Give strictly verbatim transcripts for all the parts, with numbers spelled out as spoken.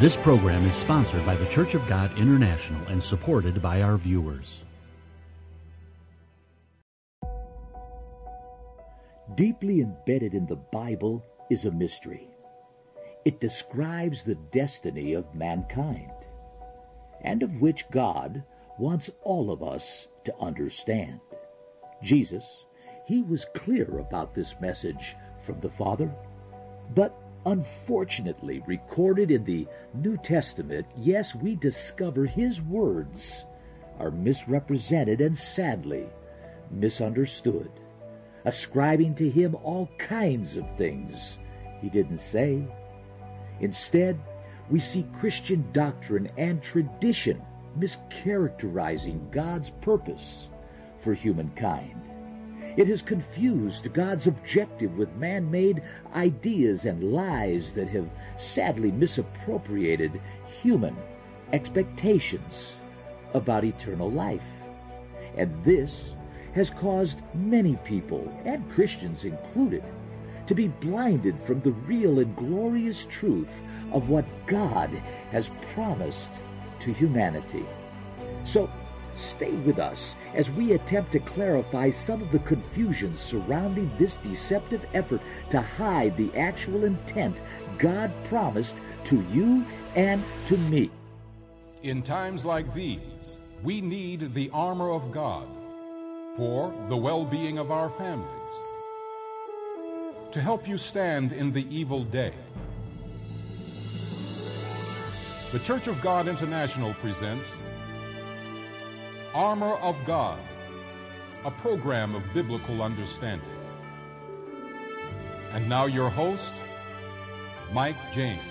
This program is sponsored by the Church of God International and supported by our viewers. Deeply embedded in the Bible is a mystery. It describes the destiny of mankind, and of which God wants all of us to understand. Jesus, he was clear about this message from the Father, but unfortunately recorded in the New Testament, yes, we discover his words are misrepresented and sadly misunderstood, ascribing to him all kinds of things he didn't say. Instead, we see Christian doctrine and tradition mischaracterizing God's purpose for humankind. It has confused God's objective with man-made ideas and lies that have sadly misappropriated human expectations about eternal life. And this has caused many people, and Christians included, to be blinded from the real and glorious truth of what God has promised to humanity. So, stay with us as we attempt to clarify some of the confusion surrounding this deceptive effort to hide the actual intent God promised to you and to me. In times like these, we need the armor of God for the well-being of our families, to help you stand in the evil day. The Church of God International presents Armor of God, a program of biblical understanding. And now your host, Mike James.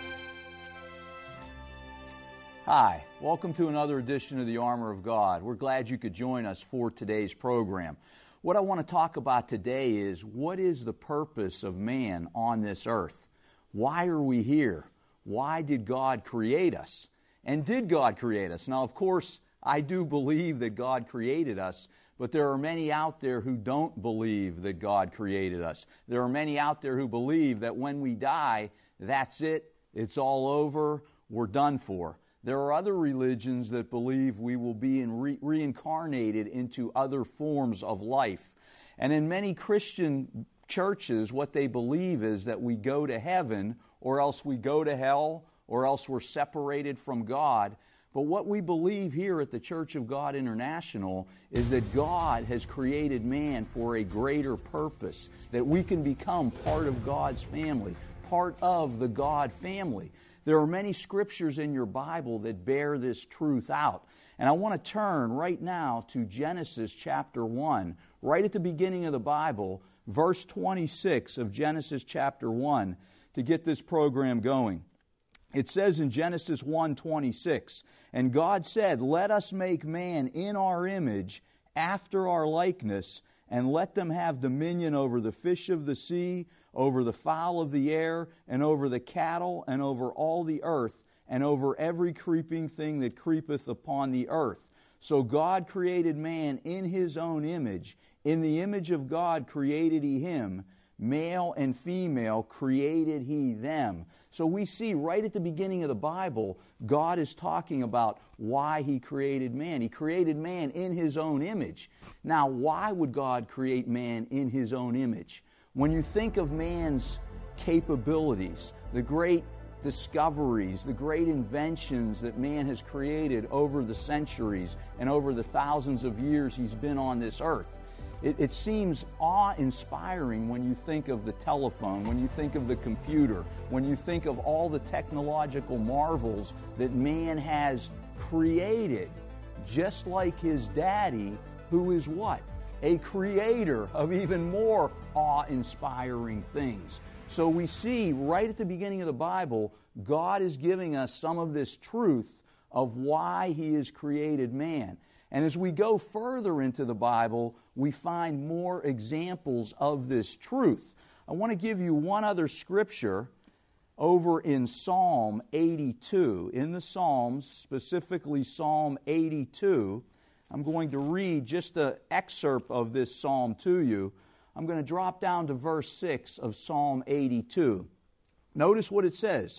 Hi, welcome to another edition of the Armor of God. We're glad you could join us for today's program. What I want to talk about today is, what is the purpose of man on this earth? Why are we here? Why did God create us? And did God create us? Now, of course, I do believe that God created us, but there are many out there who don't believe that God created us. There are many out there who believe that when we die, that's it, it's all over, we're done for. There are other religions that believe we will be in re- reincarnated into other forms of life. And in many Christian churches, what they believe is that we go to heaven, or else we go to hell, or else we're separated from God. But what we believe here at the Church of God International is that God has created man for a greater purpose, that we can become part of God's family, part of the God family. There are many scriptures in your Bible that bear this truth out. And I want to turn right now to Genesis chapter one, right at the beginning of the Bible, verse twenty-six of Genesis chapter one, to get this program going. It says in Genesis one twenty-six, "And God said, Let us make man in our image, after our likeness, and let them have dominion over the fish of the sea, over the fowl of the air, and over the cattle, and over all the earth, and over every creeping thing that creepeth upon the earth." So God created man in His own image. In the image of God created He him. Male and female created He them. So we see right at the beginning of the Bible, God is talking about why He created man. He created man in His own image. Now, why would God create man in His own image? When you think of man's capabilities, the great discoveries, the great inventions that man has created over the centuries and over the thousands of years he's been on this earth, It, it seems awe-inspiring when you think of the telephone, when you think of the computer, when you think of all the technological marvels that man has created, just like his daddy, who is what? A creator of even more awe-inspiring things. So we see right at the beginning of the Bible, God is giving us some of this truth of why He has created man. And as we go further into the Bible, we find more examples of this truth. I want to give you one other scripture over in Psalm eighty-two. In the Psalms, specifically Psalm eighty-two, I'm going to read just an excerpt of this psalm to you. I'm going to drop down to verse six of Psalm eighty-two. Notice what it says.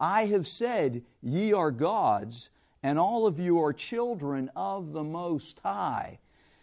I have said, ye are gods, and all of you are children of the Most High.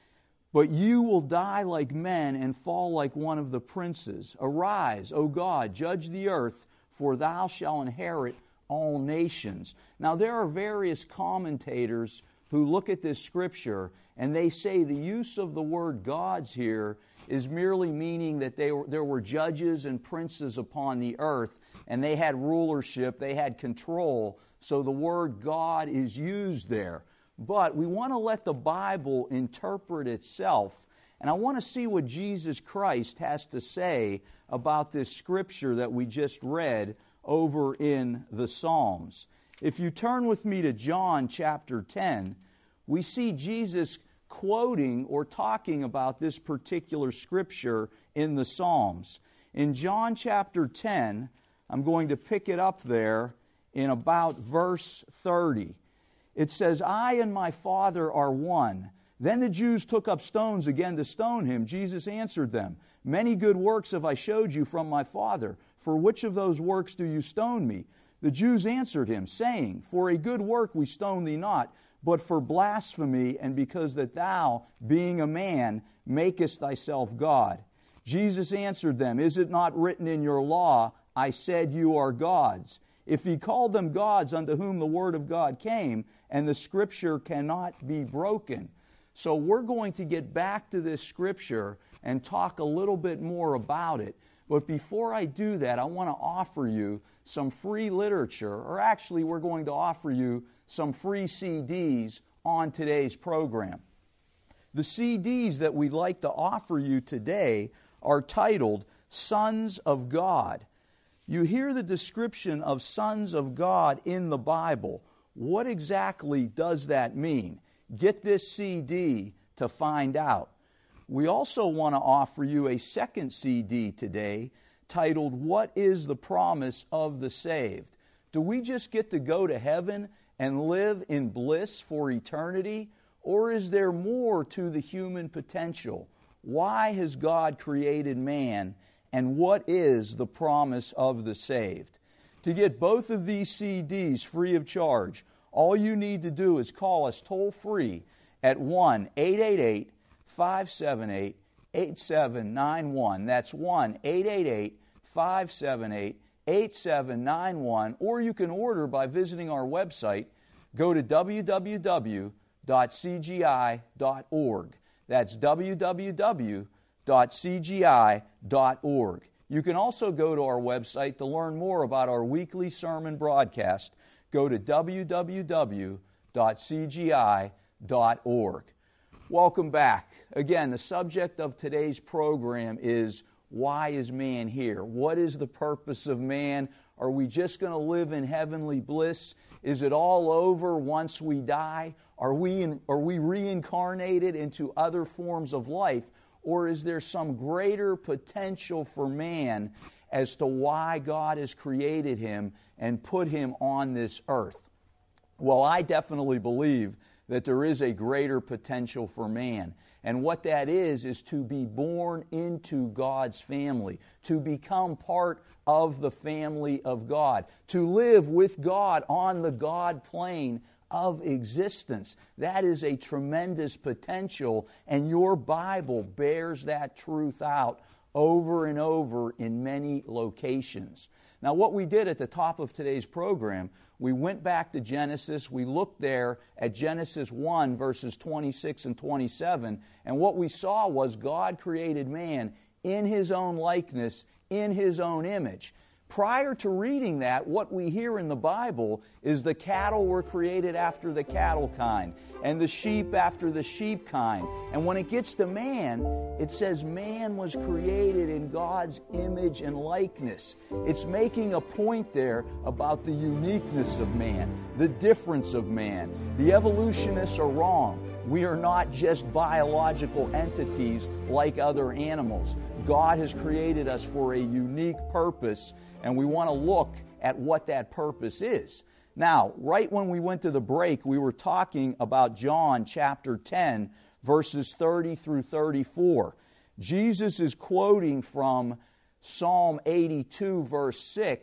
But you will die like men and fall like one of the princes. Arise, O God, judge the earth, for thou shalt inherit all nations. Now there are various commentators who look at this scripture and they say the use of the word gods here is merely meaning that they were, there were judges and princes upon the earth, and they had rulership, they had control, so the word God is used there. But we want to let the Bible interpret itself, and I want to see what Jesus Christ has to say about this scripture that we just read over in the Psalms. If you turn with me to John chapter ten, we see Jesus quoting or talking about this particular scripture in the Psalms. In John chapter ten, I'm going to pick it up there in about verse thirty. It says, I and my Father are one. Then the Jews took up stones again to stone him. Jesus answered them, Many good works have I showed you from my Father. For which of those works do you stone me? The Jews answered him, saying, For a good work we stone thee not, but for blasphemy, and because that thou, being a man, makest thyself God. Jesus answered them, Is it not written in your law, I said you are gods? If he called them gods unto whom the word of God came, and the scripture cannot be broken. So we're going to get back to this scripture and talk a little bit more about it. But before I do that, I want to offer you some free literature, or actually we're going to offer you some free C Ds on today's program. The C Ds that we'd like to offer you today are titled Sons of God. You hear the description of sons of God in the Bible. What exactly does that mean? Get this C D to find out. We also want to offer you a second C D today titled, What is the Promise of the Saved? Do we just get to go to heaven and live in bliss for eternity? Or is there more to the human potential? Why has God created man? And what is the promise of the saved? To get both of these C Ds free of charge, all you need to do is call us toll-free at one eight eight eight, five seven eight, eight seven nine one. That's one eight eight eight, five seven eight, eight seven nine one. Or you can order by visiting our website. Go to w w w dot c g i dot org. That's w w w dot c g i dot org. You can also go to our website to learn more about our weekly sermon broadcast. Go to w w w dot c g i dot org. Welcome back. Again, the subject of today's program is, why is man here? What is the purpose of man? Are we just going to live in heavenly bliss? Is it all over once we die? Are we, in, are we reincarnated into other forms of life? Or is there some greater potential for man as to why God has created him and put him on this earth? Well, I definitely believe that there is a greater potential for man. And what that is, is to be born into God's family, to become part of the family of God, to live with God on the God plane of existence. That is a tremendous potential, and your Bible bears that truth out over and over in many locations. Now, what we did at the top of today's program, we went back to Genesis. We looked there at Genesis one, verses twenty-six and twenty-seven, and what we saw was God created man in His own likeness, in His own image. Prior to reading that, what we hear in the Bible is the cattle were created after the cattle kind, and the sheep after the sheep kind. And when it gets to man, it says man was created in God's image and likeness. It's making a point there about the uniqueness of man, the difference of man. The evolutionists are wrong. We are not just biological entities like other animals. God has created us for a unique purpose, and we want to look at what that purpose is. Now, right when we went to the break, we were talking about John chapter ten, verses thirty through thirty-four. Jesus is quoting from Psalm eighty-two, verse six,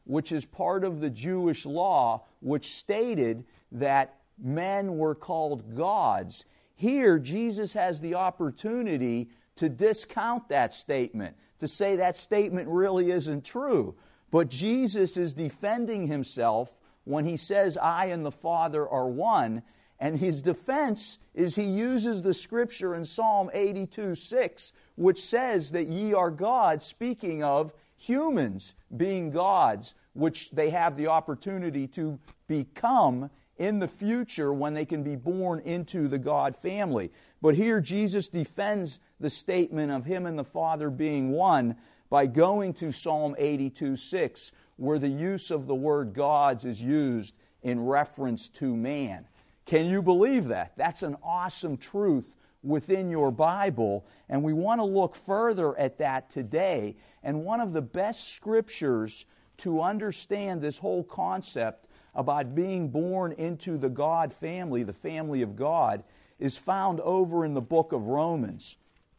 which is part of the Jewish law, which stated that men were called gods. Here, Jesus has the opportunity to discount that statement, to say that statement really isn't true. But Jesus is defending himself when he says, I and the Father are one. And his defense is he uses the scripture in Psalm eighty-two six, which says that ye are gods, speaking of humans being gods, which they have the opportunity to become in the future when they can be born into the God family. But here Jesus defends the statement of him and the Father being one by going to Psalm eighty-two six, where the use of the word gods is used in reference to man. Can you believe that? That's an awesome truth within your Bible, and we want to look further at that today. And one of the best scriptures to understand this whole concept about being born into the God family, the family of God, is found over in the book of Romans.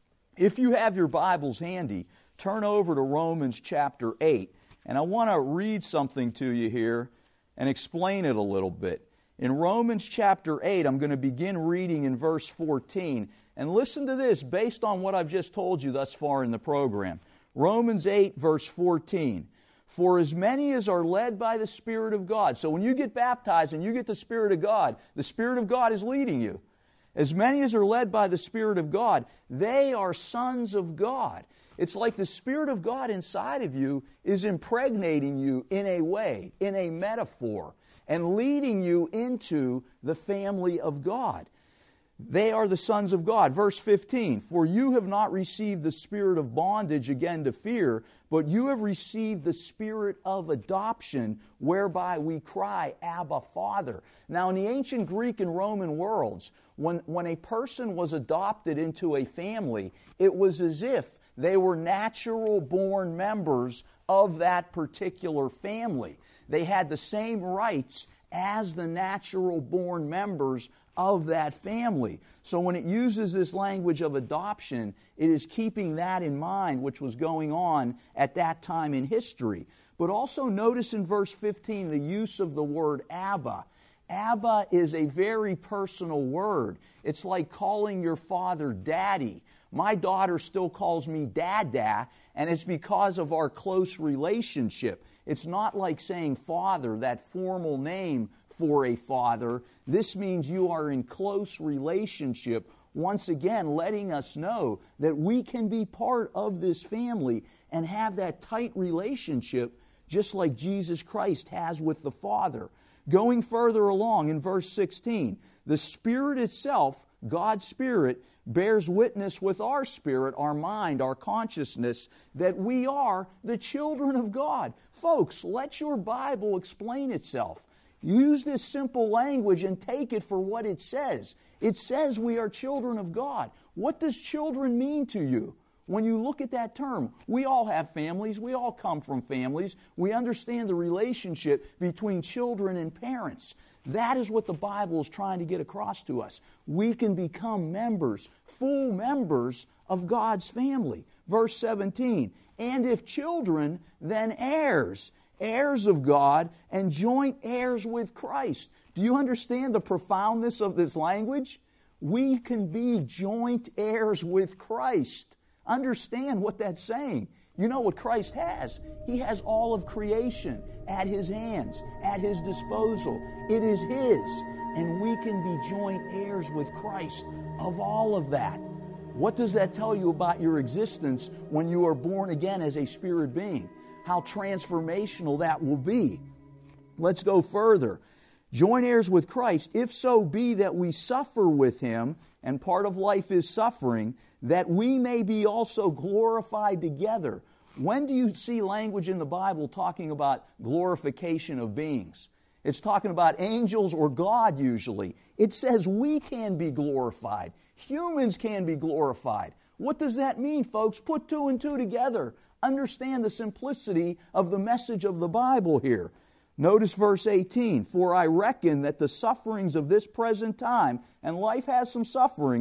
If you have your Bibles handy, turn over to Romans chapter eight. And I want to read something to you here and explain it a little bit. In Romans chapter eight, I'm going to begin reading in verse fourteen. And listen to this based on what I've just told you thus far in the program. Romans eight, verse fourteen. For as many as are led by the Spirit of God. So when you get baptized and you get the Spirit of God, the Spirit of God is leading you. As many as are led by the Spirit of God, they are sons of God. It's like the Spirit of God inside of you is impregnating you in a way, in a metaphor, and leading you into the family of God. They are the sons of God. Verse fifteen, for you have not received the spirit of bondage again to fear, but you have received the spirit of adoption, whereby we cry, Abba, Father. Now, in the ancient Greek and Roman worlds, when, when a person was adopted into a family, it was as if they were natural-born members of that particular family. They had the same rights as the natural-born members of that family. So when it uses this language of adoption, it is keeping that in mind, which was going on at that time in history. But also notice in verse fifteen the use of the word Abba. Abba is a very personal word. It's like calling your father Daddy. My daughter still calls me Dada, and it's because of our close relationship. It's not like saying father, that formal name for a father. This means you are in close relationship, once again letting us know that we can be part of this family and have that tight relationship just like Jesus Christ has with the Father. Going further along in verse sixteen, the Spirit itself, God's Spirit, bears witness with our spirit, our mind, our consciousness, that we are the children of God. Folks, let your Bible explain itself. Use this simple language and take it for what it says. It says we are children of God. What does children mean to you? When you look at that term, we all have families. We all come from families. We understand the relationship between children and parents. That is what the Bible is trying to get across to us. We can become members, full members of God's family. Verse seventeen, and if children, then heirs, heirs of God, and joint heirs with Christ. Do you understand the profoundness of this language? We can be joint heirs with Christ. Understand what that's saying. You know what Christ has? He has all of creation at His hands, at His disposal. It is His, and we can be joint heirs with Christ of all of that. What does that tell you about your existence when you are born again as a spirit being? How transformational that will be. Let's go further. Joint heirs with Christ, if so be that we suffer with Him, and part of life is suffering, that we may be also glorified together. When do you see language in the Bible talking about glorification of beings? It's talking about angels or God usually. It says we can be glorified. Humans can be glorified. What does that mean, folks? Put two and two together. Understand the simplicity of the message of the Bible here. Notice verse eighteen, for I reckon that the sufferings of this present time, and life has some sufferings,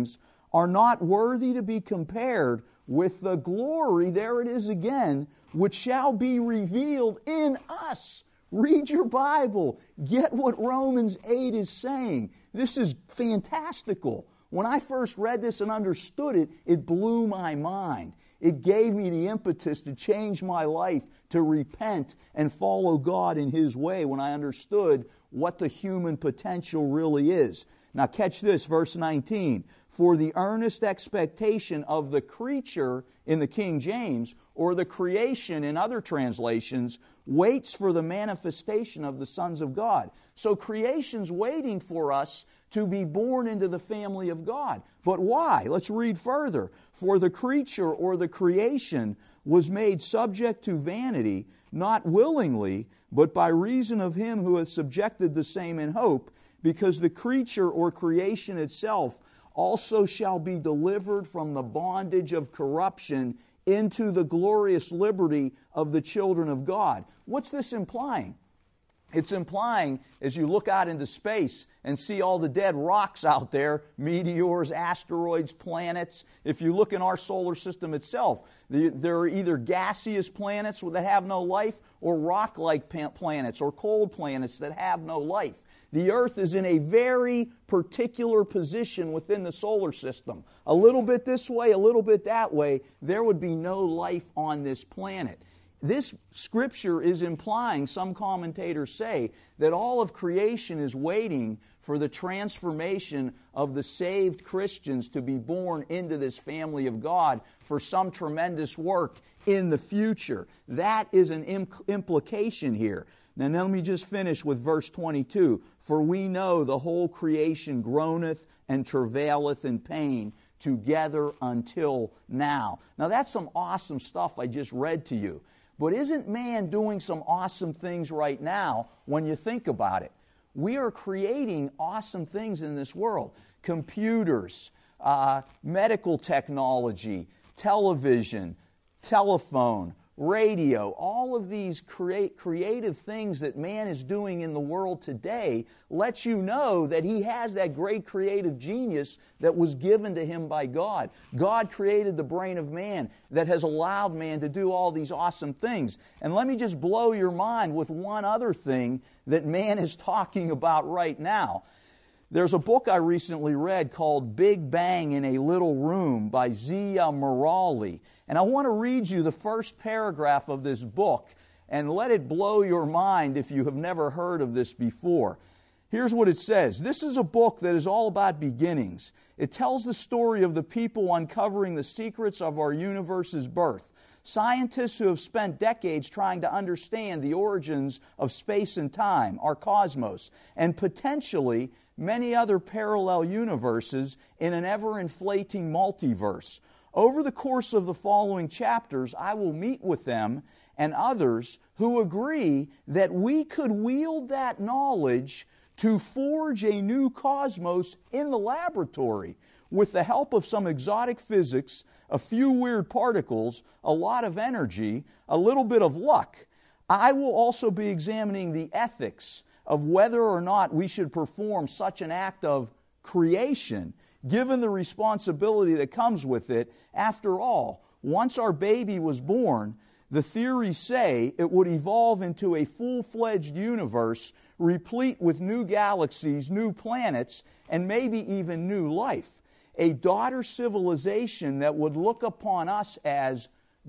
are not worthy to be compared with the glory, there it is again, which shall be revealed in us. Read your Bible. Get what Romans eight is saying. This is fantastical. When I first read this and understood it, it blew my mind. It gave me the impetus to change my life, to repent and follow God in His way when I understood what the human potential really is. Now catch this, verse nineteen. For the earnest expectation of the creature in the King James, or the creation in other translations, waits for the manifestation of the sons of God. So creation's waiting for us to be born into the family of God. But why? Let's read further. For the creature or the creation was made subject to vanity, not willingly, but by reason of Him who hath subjected the same in hope, because the creature or creation itself also shall be delivered from the bondage of corruption into the glorious liberty of the children of God. What's this implying? It's implying, as you look out into space and see all the dead rocks out there, meteors, asteroids, planets, if you look in our solar system itself, there are either gaseous planets that have no life or rock-like planets or cold planets that have no life. The Earth is in a very particular position within the solar system. A little bit this way, a little bit that way, there would be no life on this planet. This scripture is implying, some commentators say, that all of creation is waiting for the transformation of the saved Christians to be born into this family of God for some tremendous work in the future. That is an imp- implication here. Now let me just finish with verse twenty-two. For we know the whole creation groaneth and travaileth in pain together until now. Now that's some awesome stuff I just read to you. But isn't man doing some awesome things right now when you think about it? We are creating awesome things in this world. Computers, uh, medical technology, television, telephone, radio, all of these create, creative things that man is doing in the world today lets you know that he has that great creative genius that was given to him by God. God created the brain of man that has allowed man to do all these awesome things. And let me just blow your mind with one other thing that man is talking about right now. There's a book I recently read called Big Bang in a Little Room by Zia Murali. And I want to read you the first paragraph of this book and let it blow your mind if you have never heard of this before. Here's what it says. This is a book that is all about beginnings. It tells the story of the people uncovering the secrets of our universe's birth. Scientists who have spent decades trying to understand the origins of space and time, our cosmos, and potentially many other parallel universes in an ever-inflating multiverse. Over the course of the following chapters, I will meet with them and others who agree that we could wield that knowledge to forge a new cosmos in the laboratory with the help of some exotic physics, a few weird particles, a lot of energy, a little bit of luck. I will also be examining the ethics of whether or not we should perform such an act of creation, given the responsibility that comes with it. After all, once our baby was born, the theories say it would evolve into a full-fledged universe replete with new galaxies, new planets, and maybe even new life. A daughter civilization that would look upon us as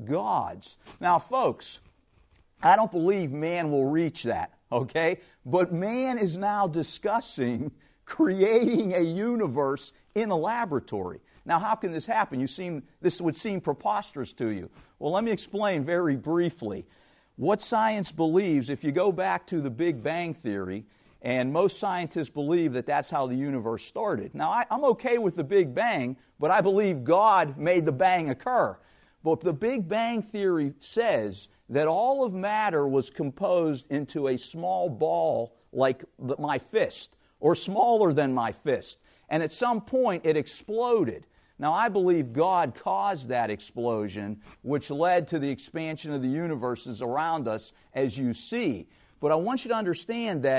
gods. Now, folks, I don't believe man will reach that, okay? But man is now discussing creating a universe in a laboratory. Now, how can this happen? You seem, this would seem preposterous to you. Well, let me explain very briefly. What science believes, if you go back to the Big Bang Theory, and most scientists believe that that's how the universe started. Now, I, I'm okay with the Big Bang, but I believe God made the bang occur. But the Big Bang Theory says that all of matter was composed into a small ball like my fist, or smaller than my fist. And at some point, it exploded. Now, I believe God caused that explosion, which led to the expansion of the universes around us, as you see. But I want you to understand that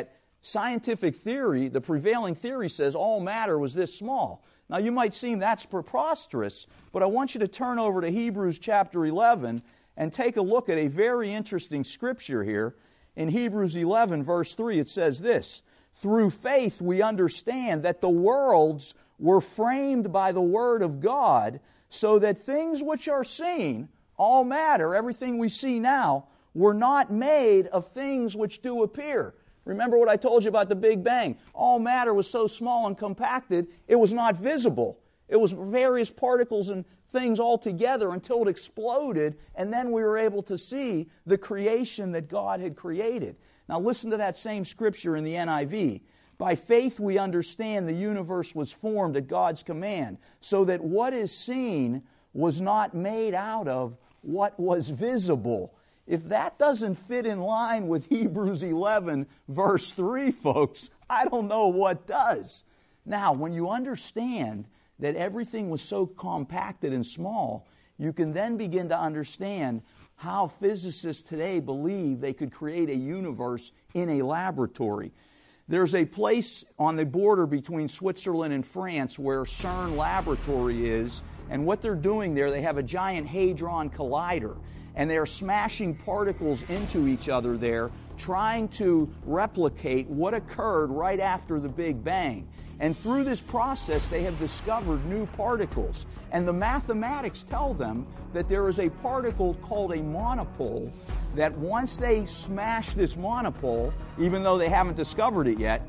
Scientific theory, the prevailing theory says all matter was this small. Now you might seem that's preposterous, but I want you to turn over to Hebrews chapter eleven and take a look at a very interesting scripture here. In Hebrews eleven verse three it says this, "Through faith we understand that the worlds were framed by the Word of God, so that things which are seen, all matter, everything we see now, were not made of things which do appear." Remember what I told you about the Big Bang. All matter was so small and compacted, it was not visible. It was various particles and things all together until it exploded, and then we were able to see the creation that God had created. Now listen to that same scripture in the N I V. "By faith we understand the universe was formed at God's command, so that what is seen was not made out of what was visible." If that doesn't fit in line with Hebrews eleven verse three, folks, I don't know what does. Now, when you understand that everything was so compacted and small, you can then begin to understand how physicists today believe they could create a universe in a laboratory. There's a place on the border between Switzerland and France where CERN Laboratory is, and what they're doing there, they have a giant Hadron Collider, and they're smashing particles into each other there, trying to replicate what occurred right after the Big Bang. And through this process, they have discovered new particles. And the mathematics tell them that there is a particle called a monopole that once they smash this monopole, even though they haven't discovered it yet,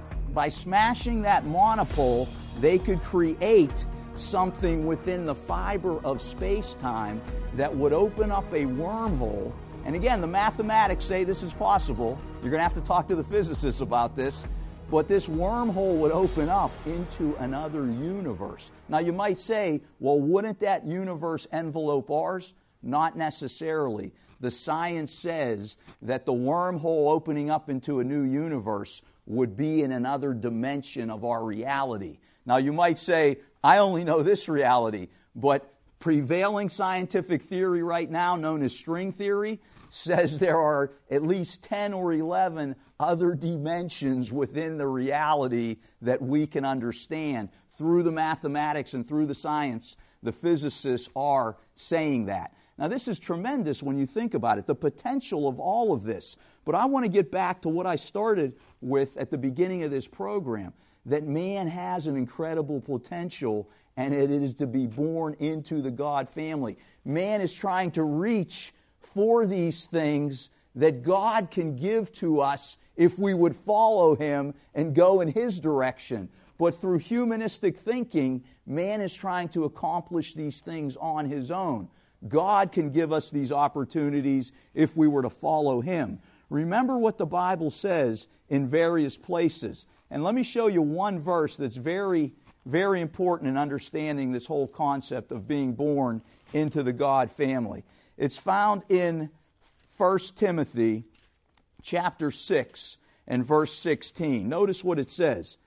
by smashing that monopole, they could create something within the fiber of space-time that would open up a wormhole. And again, the mathematics say this is possible. You're going to have to talk to the physicists about this. But this wormhole would open up into another universe. Now you might say, well, wouldn't that universe envelope ours? Not necessarily. The science says that the wormhole opening up into a new universe would be in another dimension of our reality. Now you might say, I only know this reality, but prevailing scientific theory right now, known as string theory, says there are at least ten or eleven other dimensions within the reality that we can understand. Through the mathematics and through the science, the physicists are saying that. Now this is tremendous when you think about it, the potential of all of this. But I want to get back to what I started with at the beginning of this program, that man has an incredible potential, and it is to be born into the God family. Man is trying to reach for these things that God can give to us if we would follow Him and go in His direction. But through humanistic thinking, man is trying to accomplish these things on his own. God can give us these opportunities if we were to follow Him. Remember what the Bible says in various places. And let me show you one verse that's very, very important in understanding this whole concept of being born into the God family. It's found in First Timothy chapter six and verse sixteen. Notice what it says.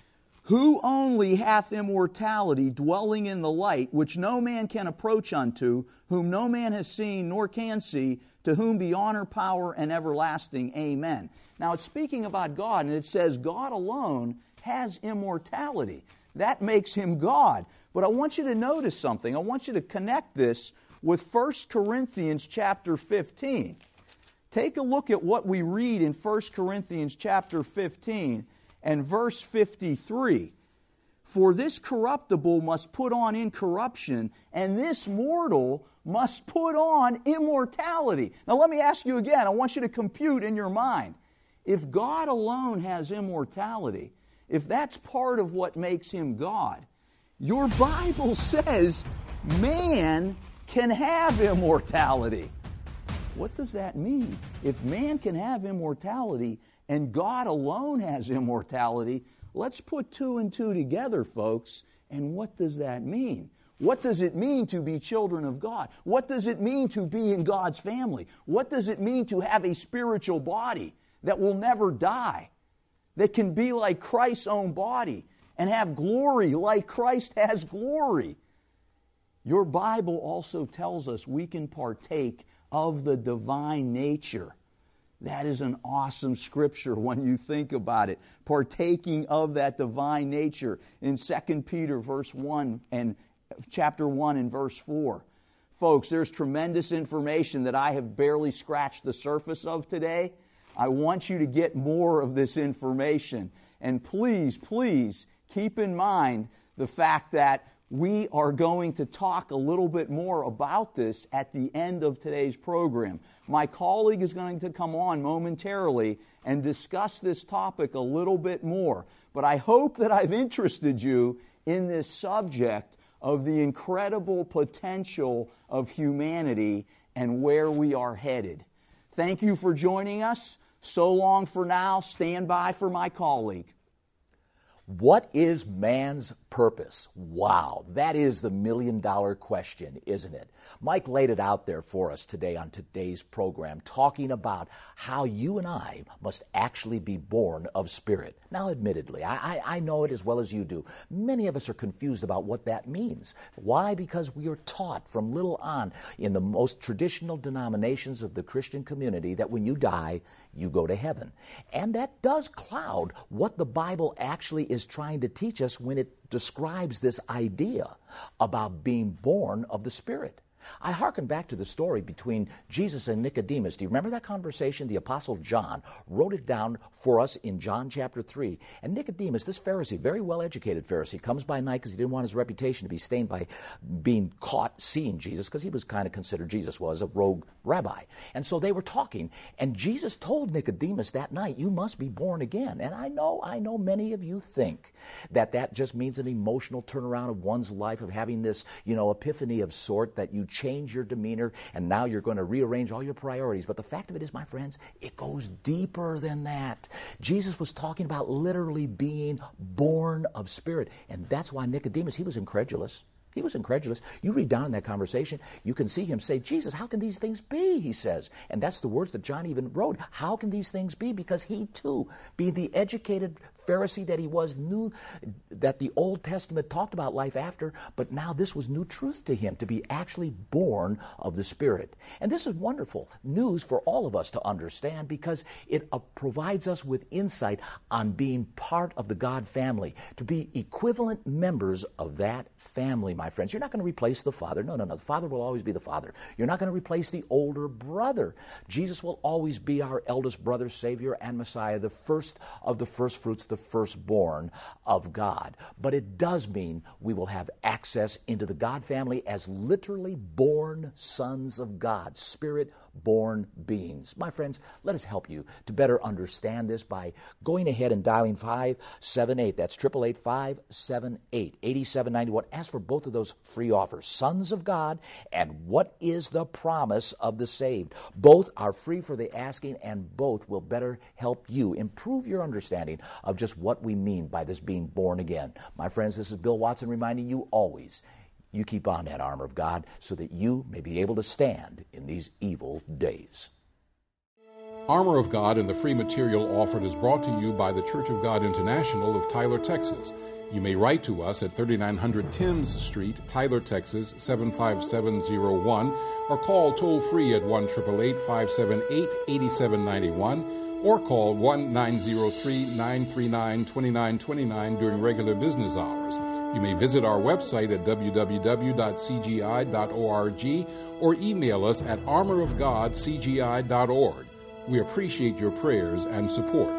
Who only hath immortality, dwelling in the light, which no man can approach unto, whom no man has seen nor can see, to whom be honor, power, and everlasting. Amen. Now it's speaking about God, and it says God alone has immortality. That makes Him God. But I want you to notice something. I want you to connect this with First Corinthians chapter fifteen. Take a look at what we read in First Corinthians chapter fifteen and verse fifty-three. For this corruptible must put on incorruption, and this mortal must put on immortality. Now let me ask you again, I want you to compute in your mind. If God alone has immortality, if that's part of what makes Him God, your Bible says man can have immortality. What does that mean? If man can have immortality and God alone has immortality, let's put two and two together, folks. And what does that mean? What does it mean to be children of God? What does it mean to be in God's family? What does it mean to have a spiritual body that will never die, that can be like Christ's own body and have glory like Christ has glory? Your Bible also tells us we can partake of the divine nature. That is an awesome scripture when you think about it. Partaking of that divine nature in Second Peter verse one and chapter one and verse four. Folks, there's tremendous information that I have barely scratched the surface of today. I want you to get more of this information. And please, please keep in mind the fact that we are going to talk a little bit more about this at the end of today's program. My colleague is going to come on momentarily and discuss this topic a little bit more. But I hope that I've interested you in this subject of the incredible potential of humanity and where we are headed. Thank you for joining us. So long for now. Stand by for my colleague. What is man's purpose? Wow, that is the million-dollar question, isn't it? Mike laid it out there for us today on today's program, talking about how you and I must actually be born of spirit. Now, admittedly, I, I, I know it as well as you do. Many of us are confused about what that means. Why? Because we are taught from little on in the most traditional denominations of the Christian community that when you die, you go to heaven. And that does cloud what the Bible actually is trying to teach us when it describes this idea about being born of the Spirit. I hearken back to the story between Jesus and Nicodemus. Do you remember that conversation? The Apostle John wrote it down for us in John chapter three. And Nicodemus, this Pharisee, very well-educated Pharisee, comes by night because he didn't want his reputation to be stained by being caught seeing Jesus, because he was kind of considered, Jesus was, a rogue rabbi. And so they were talking, and Jesus told Nicodemus that night, you must be born again. And I know, I know many of you think that that just means an emotional turnaround of one's life, of having this, you know, epiphany of sort, that you change your demeanor, and now you're going to rearrange all your priorities. But the fact of it is, my friends, it goes deeper than that. Jesus was talking about literally being born of spirit, and that's why Nicodemus, he was incredulous. He was incredulous. You read down in that conversation, you can see him say, Jesus, how can these things be, he says. And that's the words that John even wrote. How can these things be? Because he too, being the educated Pharisee that he was, knew that the Old Testament talked about life after, but now this was new truth to him, to be actually born of the Spirit. And this is wonderful news for all of us to understand, because it uh, provides us with insight on being part of the God family, to be equivalent members of that family, my friends. You're not going to replace the Father. No, no, no. The Father will always be the Father. You're not going to replace the older brother. Jesus will always be our eldest brother, Savior, and Messiah, the first of the first fruits, the firstborn of God. But it does mean we will have access into the God family as literally born sons of God, Spirit-born beings. My friends, let us help you to better understand this by going ahead and dialing five seven eight. That's eight eight eight, five seven eight, eight seven nine one. Ask for both of those free offers, Sons of God and What is the Promise of the Saved. Both are free for the asking, and both will better help you improve your understanding of just what we mean by this being born again. My friends, this is Bill Watson reminding you always, you keep on that armor of God so that you may be able to stand in these evil days. Armor of God and the free material offered is brought to you by the Church of God International of Tyler, Texas. You may write to us at thirty-nine hundred Timms Street, Tyler, Texas, seven five seven zero one, or call toll-free at one eight eight eight, five seven eight, eight seven nine one, or call one nine zero three, nine three nine, two nine two nine during regular business hours. You may visit our website at w w w dot c g i dot org or email us at armor of god c g i dot org. We appreciate your prayers and support.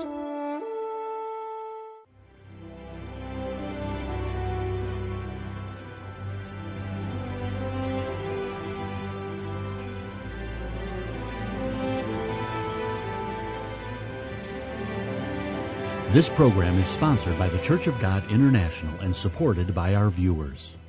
This program is sponsored by the Church of God International and supported by our viewers.